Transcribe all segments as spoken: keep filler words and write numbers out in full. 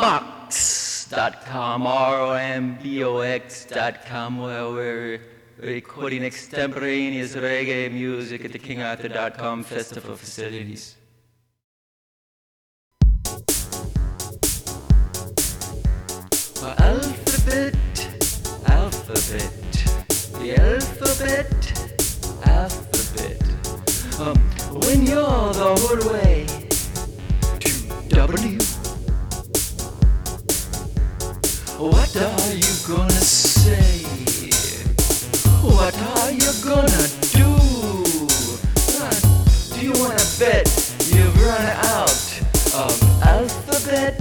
rombox dot com, R O M B O X dot com, where we're recording extemporaneous reggae music at the king arthur dot com festival facilities. Alphabet, alphabet, the alphabet, alphabet. Um, when you're the whole way to W, what are you gonna say? What are you gonna do? Uh, do you wanna bet you've run out of alphabet?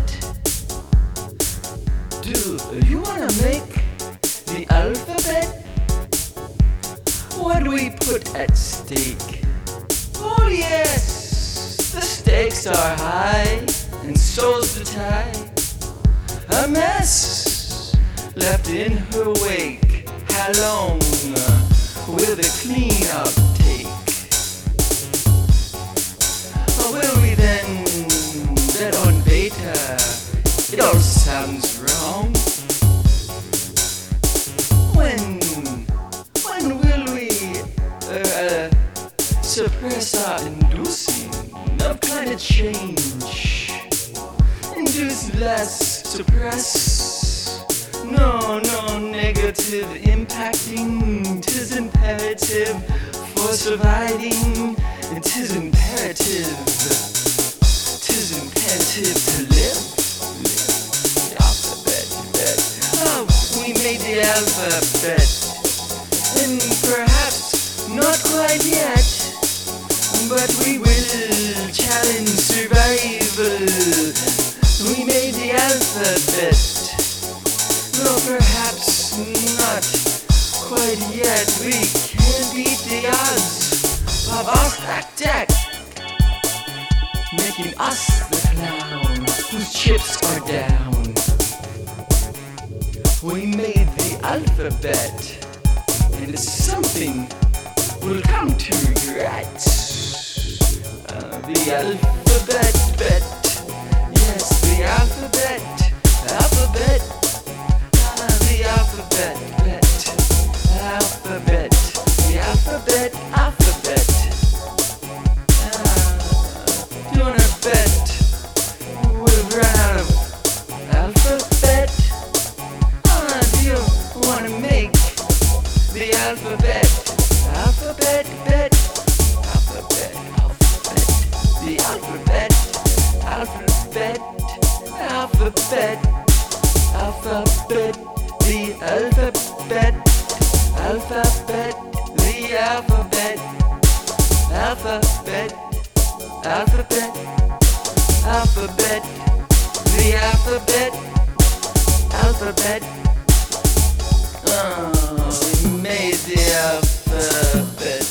Do you wanna make the alphabet? What do we put at stake? Oh yes, the stakes are high, and so's the tie. A mess left in her wake. How long will the cleanup take? Or will we then bet on beta? It all sounds wrong. When, when will we uh, suppress our inducing of climate change? Induce less, suppress. No, no negative impacting. 'Tis imperative for surviving. 'Tis imperative. 'Tis imperative to live. We made the alphabet, and perhaps not quite yet, but we will challenge survival. We made the alphabet, no, perhaps not quite yet. We can't beat the odds of us attack, making us the clown whose chips are down. We made the alphabet, and it's something we'll come to regret. Uh, the alphabet bet, yes, the alphabet, alphabet, uh, the alphabet bet, alphabet, the alphabet, alphabet. Uh, do you wanna bet we've run out of alphabet? Wanna make the alphabet, alphabet, bet, alphabet, alphabet, the alphabet, alphabet, alphabet, alphabet, the alphabet, alphabet, the alphabet, alphabet, alphabet, alphabet, the alphabet, alphabet. Oh, we made the alphabet,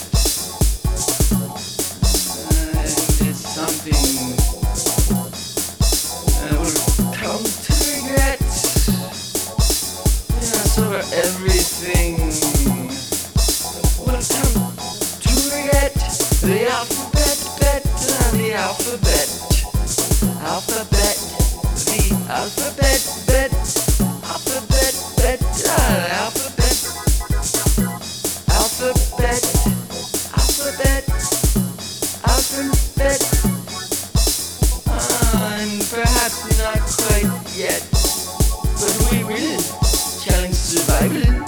and it's something that will come to regret. Yes, over everything will come to regret. The alphabet, bet, the alphabet, alphabet, the alphabet, bet, alphabet, bet, alphabet, alphabet, alphabet, alphabet, uh, and perhaps not quite yet, but we will challenge survival.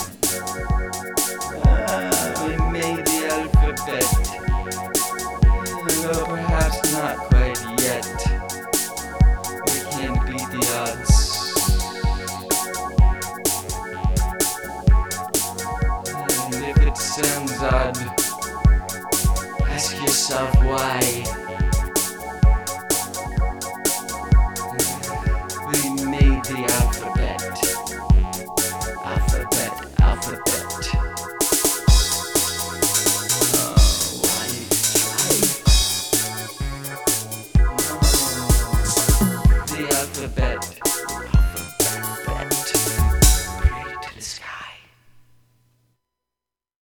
Uh, we made the alphabet, though perhaps not quite yet. We can't beat the odds. Sounds odd. Ask yourself why. We made the